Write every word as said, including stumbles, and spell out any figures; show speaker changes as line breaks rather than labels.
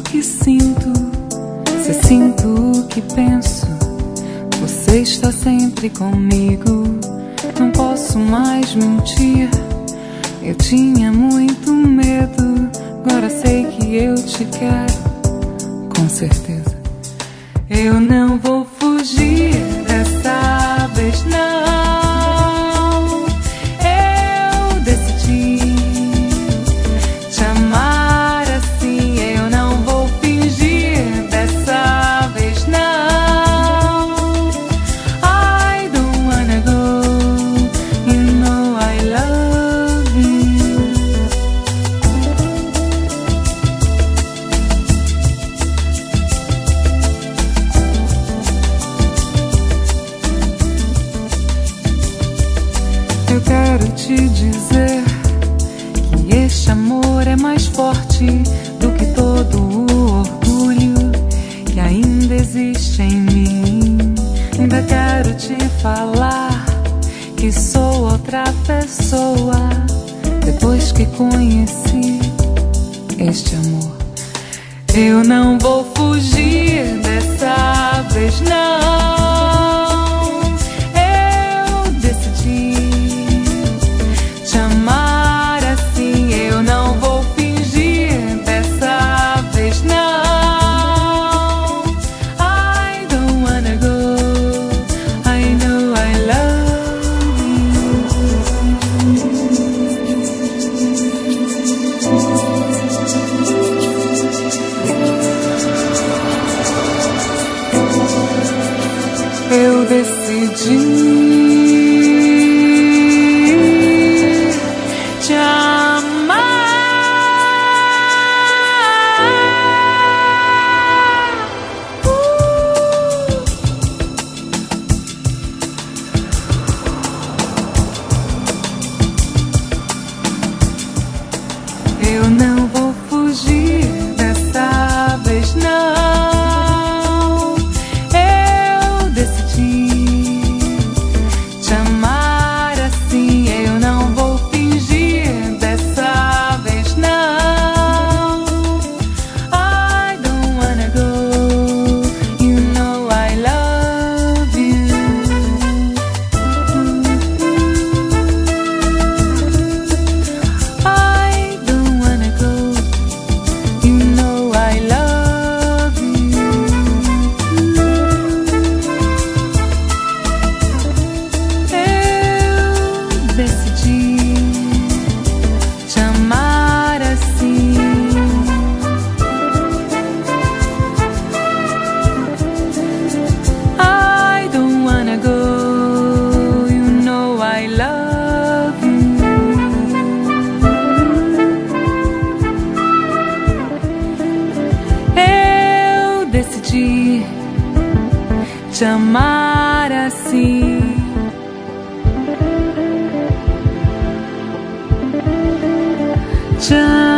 que sinto, se sinto o que penso, você está sempre comigo. Não posso mais mentir, eu tinha muito medo, agora sei que eu te quero, com certeza. Eu não vou fugir dessa vez, não. Eu decidi te amar assim, eu não vou fingir dessa vez, não. I don't wanna go, you know I love you. Eu quero te dizer que este amor é mais forte do que todo o orgulho que ainda existe em mim. Ainda quero te falar que sou outra pessoa depois que conheci este amor. Eu não vou fugir dessa vez, não. Eu decidi te amar assim, eu não vou fingir dessa vez, não. I don't wanna go, I know I love you. Eu decidi te amar. Uh. Eu não vou fugir dessa vez, não. Eu decidi te amar assim, eu não vou fingir dessa vez, não. I don't wanna go, you know I love you. I don't wanna go, you know I love you. Eu decidi te amar assim. I don't wanna go, you know I love you. Eu decidi te amar assim. Te